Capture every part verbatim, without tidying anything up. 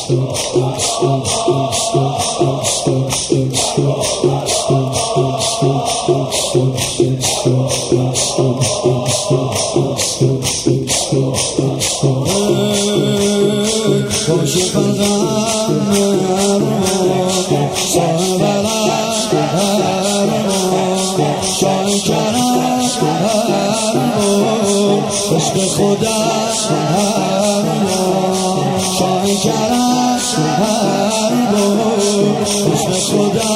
عشق خدا شاه کرم عشق خدا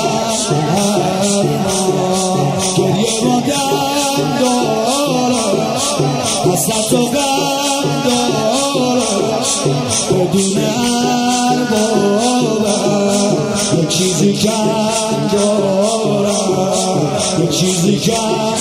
گریه و دم دارم حسرت و غم دارم بدون اربابم یک چیزی کم دارم یک چیزی کم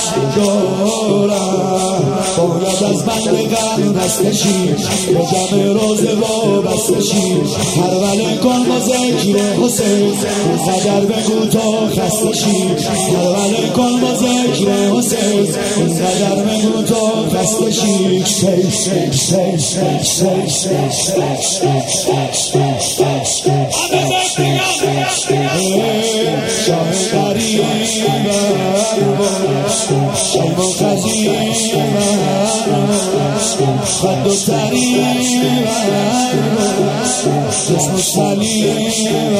دارم باید از بند غم رستشی به جمع روز وابستشی هرولة کن با ذکر حسین اینقدر بگو تا خستشی هرولة کن با ذکر حسین اینقدر بگو تا خستشی شاه قریبم شما قدیمم خد و تریمم جسم و سلیمم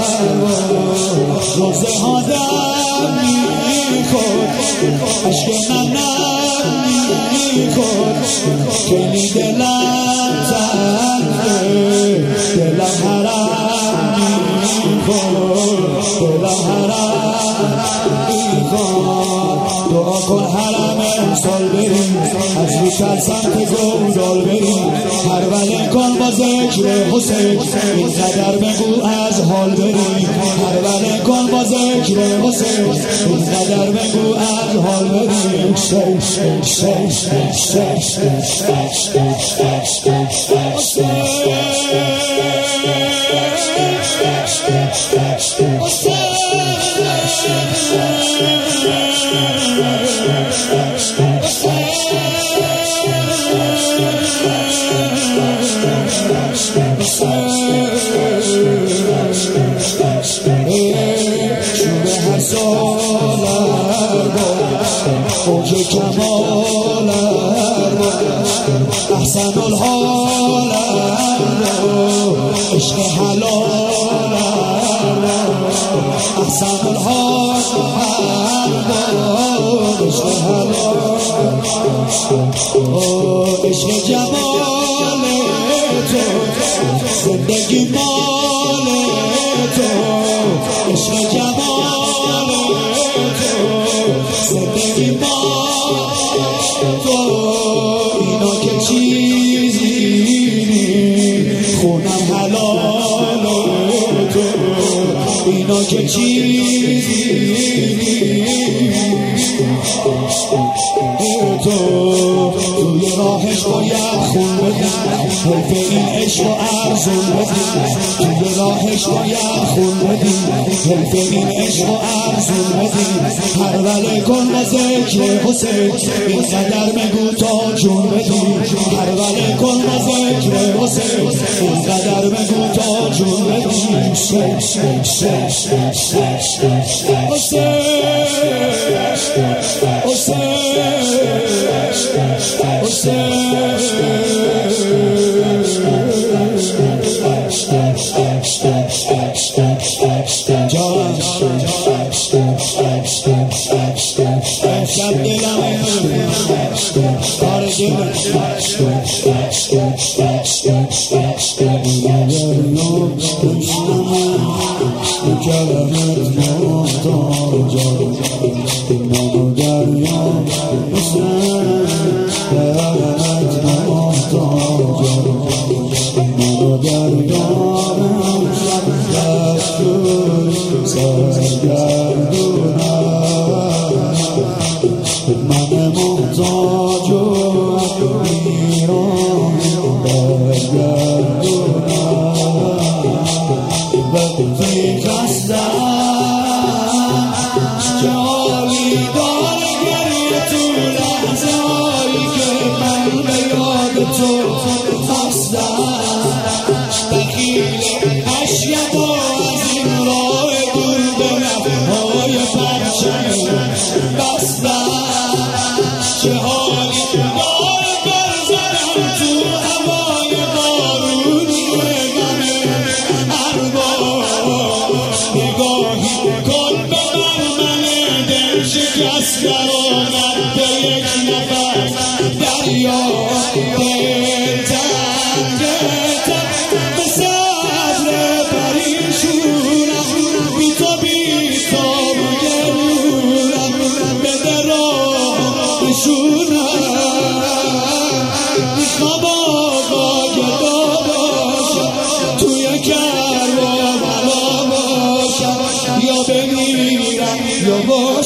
روزه ها دم میخورد عشق من نم میخورد خیلی دلم تنگه دلم حرم میخورد دلم حرم میخورد دعا کن حرم امسال بریم از بیشتر سمت گودال بریم هرولة کن با ذکر حسین اینقدر بگو از حال بریم هرولة کن با ذکر حسین اینقدر بگو از حال بریم شوره هر سالر اوج کمالر احسن الحالر عشق حلالر احسن الحالر عشق حلال عشق جمال تو زندگی مال تو عشق جمال تو زندگی مال تو اینا که چیزی خونم حلال تو اینا که چیزی تو توی راهش باید خون بدیم حیف این عشق و ارزون بدیم توی راهش باید خون بدیم حیف این عشق و ارزون بدیم هرولة کن با ذکر حسین اینقدر بگو تا جون بدیم هرولة کن با ذکر حسین اینقدر بگو تا جون بدیم شب دلم کار دلم کلمت محتاجم من و دریا کلمت محتاجم من و دریا من محتاج و میرم برگردونم وقتی خستم جالی دار گریه تو لحظه هایی که من به یاد تو خستم بخیل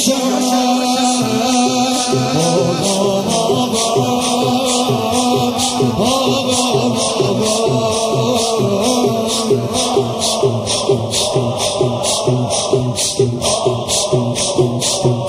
باشد